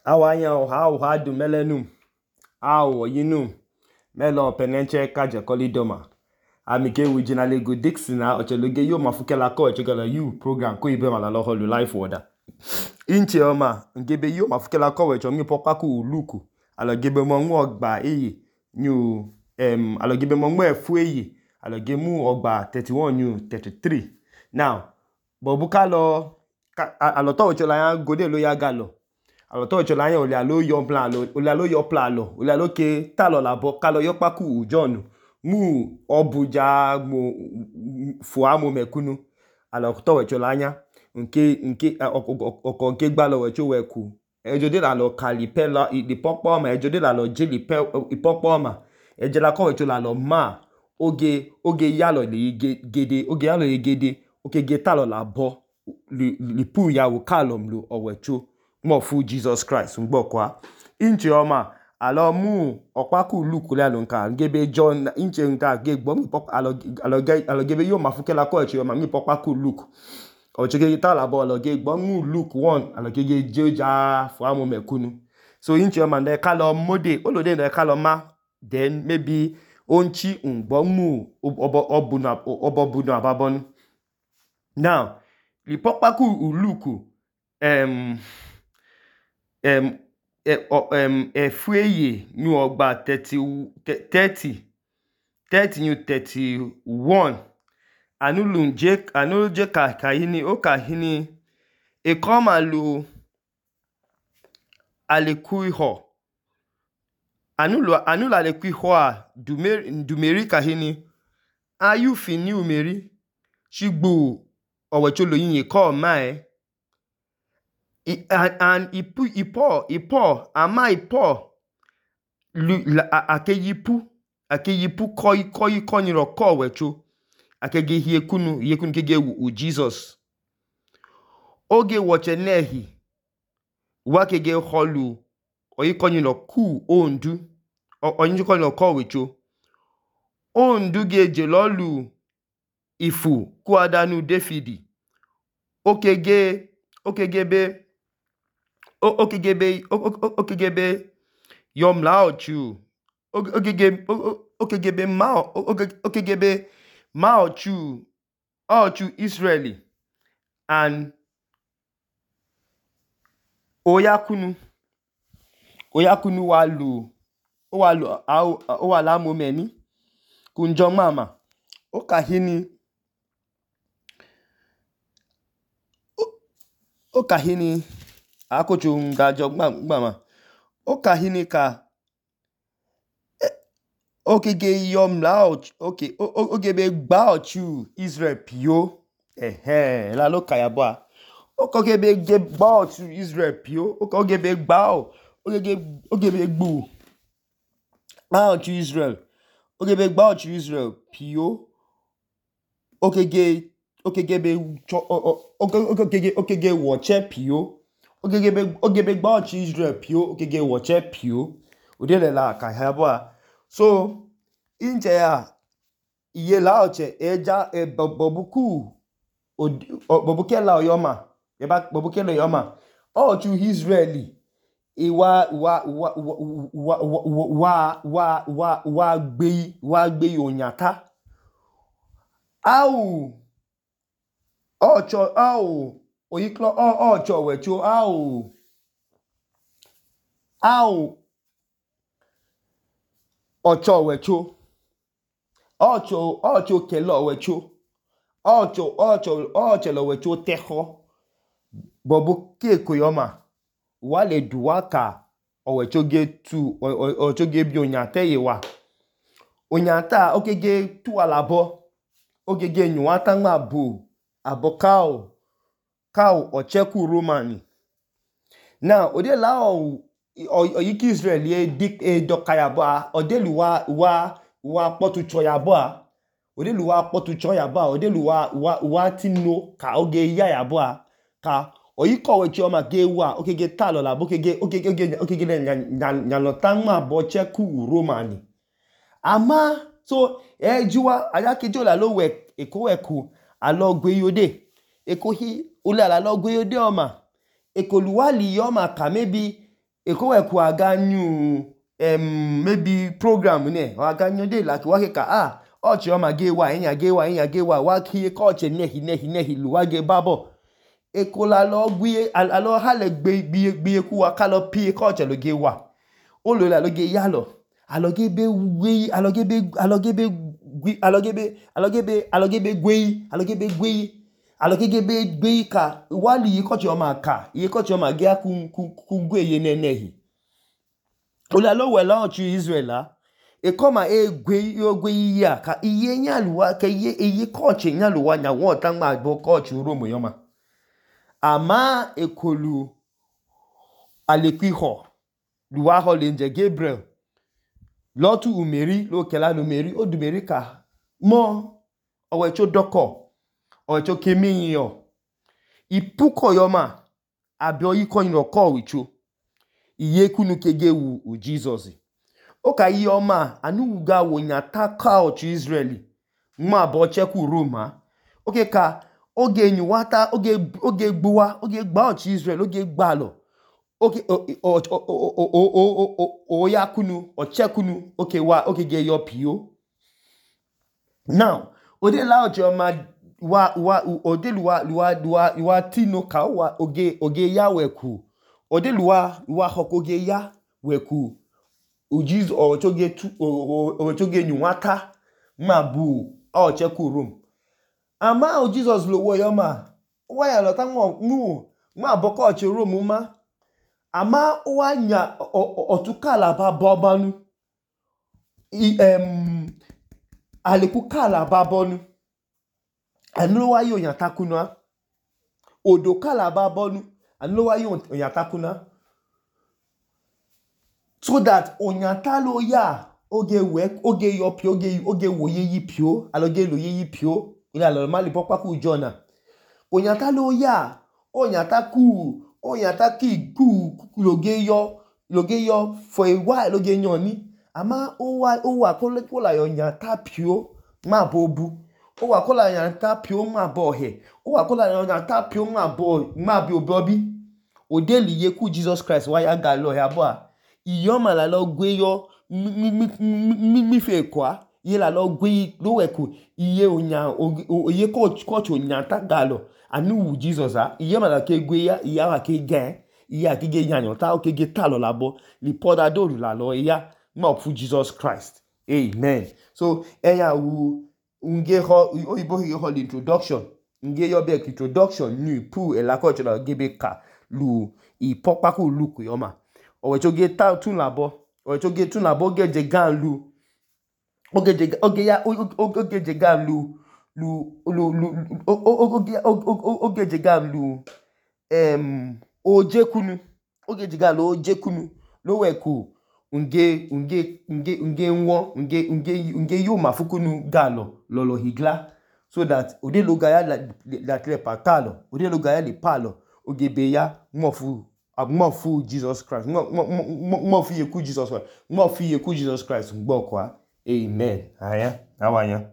Awanya o ha du melenum. Awo yinum. Melo penenche kaje kolidoma. Amike wijinale go Dixon na ocheloge yo mafukela ko echegala you program ko ibe malalo holu life order. Inche oma ngebe yo mafukela ko wecho mi popaku luku. Alogebe mo nwu ogba eyi new alogebe mo nwu efu eyi aloge mu ogba 31 new 33. Now bobuka lo aloto ochola ya gode lo ya galo. Aloto ochola ya ole alo yo plan lo ole alo yo plan lo ole alo ke talo labo kalo yo paku ujonu mu obuja mo fuamo mekunu aloto ochola anya nke oko nke gbalo wecho weku ejode la lo kalipela di popo ma ejode la lo jili pe ipopo ma ejela ko wecho la lo ma oge yalo le gede oge yalo le gede oge getalo labo li pu ya wo kalom lo owecho mo fu Jesus Christ ngbokwa inche oma alo mu opaku lukule alo nka ngebe John inche nka gegbo mi pop alo gebe yo mafukela ko eche ma mi popaku luk ochege ta la bo alo gegbo mu luk 1 alo gege jeja fu amu mekunu so inche oma ne kalo mode olode ne kalo ma then maybe onchi ngbo mu obobunu ababonu. Now li popaku uluku efueye nu ogba 30 new 31 anuluje kahini o kahini ekoma lu alekuiho anula alekuiho a dumeri kahini ayu fini umeri shigbo owecholo yin ko mae and ipo akeyipu konyiro ko wecho akege hiekunu kege u Jesus oge woche nehi wakege holu oyikonyiro ku ondu oyinjukonyiro ko wecho ondu geje lolu ifu kuadanu Davidi okegebe yom laochu okegebe maochu Israeli and oyakunu wala momeni kunjo mama okahini akochu ngajo mama okahini ka okege yom laoch ogebe gbaochu Israel pio la lo kayabwa okogebe gbaochu Israel pio okogebe gbao ogebe gbu gbaochu Israel ogebe gbaochu Israel pio okege woche pio ogebe gbaochu Israel pio okege woche pio odele la kayabwa so inche ya iye laoche eja bobukela oyoma bobukela oyoma ochu Israeli wa gbe onyata au oyiklo ocho wecho ocho wecho ocho kelo wecho ocho lo wecho tejo bobu ke koyoma wale duwaka owecho ge tu ocho ge bi onyata yewa onyata okege tu alabo okege nyuata ngma bu abokao ocheku romani na ode la oyiki Israel ye dik dokayaba odelu wa potu choyaba odelu wa potu choyaba odelu wa tino ka oge yayaba ka oyiko wechioma gewa okege talo la okege nyalotangma bo cheku romani ama so ejuwa ayakejo la lo we ekoweku alo gbeyode ekohi ule ala lo gbeyode oma ekoluwali yoma ka maybe eko eku aganyu maybe program ne o aganyu de like wa ka ochi o ma ge wa enya ge wa wa ki ko ochi nehi lu wa ge babo eko la lo gbe alo ha le gbe ku wa ka lo pi ko ochi lo ge wa o lo la lo ge ya lo alogebe gwe ka wali ikochi o ma ka ikochi o ma ge ku gwe ye nenehi ola lo we la ochu Israel ekoma gwe ya ka iye nyaluwa ka iye kochi nyaluwa nya won tan ma gbo kochi Rome yoma ama ekolu alekwiho luwa ho lenje Gabriel Lotu umeri lo kela numeri o dumeri ka mo owecho doko owecho keminyo ipuko yoma abio yiko ino ko wicho iye kunu kege u Jesus oka yoma anu uga wonya taka ochu Israeli ma bo cheku Roma oke ka oge nyuwata oge gbuwa oge gba ochu Israel oge gba lo okay oya kunu ochekunu okay ge your pio now ode la ojoma wa tino ka wa oge ya weku ode luwa hokoge ya weku ujiz o choge nyuwata mabu o cheku room ama o Jesus lo wo yoma wa ya lo tan mu ma boko oche room ma ama wanya otukala babonu alekukala babonu anlowa yo yatakuna odokala babonu anlowa yo yatakuna so that onyatalo ya oge yopi oge woye yipio aloge lo ye yipio ila lo mali pokwaku jona onyatalo ya oyataki loge yo for a while loge nyoni ama owa kola yo nyata pio ma bobu owa kola nyata pio ma bohe owa kola yo nyata pio ma bi obobi odeli yeku Jesus Christ wa ya ga lo ya bo iyoma la lo gwe yo mi fe kwa ye la lo gwe lo weku iye onya oye coach onyata galo anu Jesus iye mala ke gwe ya iya wa ke gen iya ke ge yanyo ta o ke ge talo labo li poda do la lo iya mo fu Jesus Christ amen so eya wu nge ho oyibo he ho introduction nge yo be introduction ni pu e la coach la gebe ka lu i popaku lu ku yoma o we choge ta tun labo o choge tun labo ge je gan lu oge je gan lu ojekunu lo weku nge yo mafukunu galo lolo higla so that ode lo gaya la tre patalo ode lo gaya le palo ogebe ya mofu Jesus Christ mofu yeku Jesus Christ mofu yeku Jesus Christ ngbo kwa amen aya awanya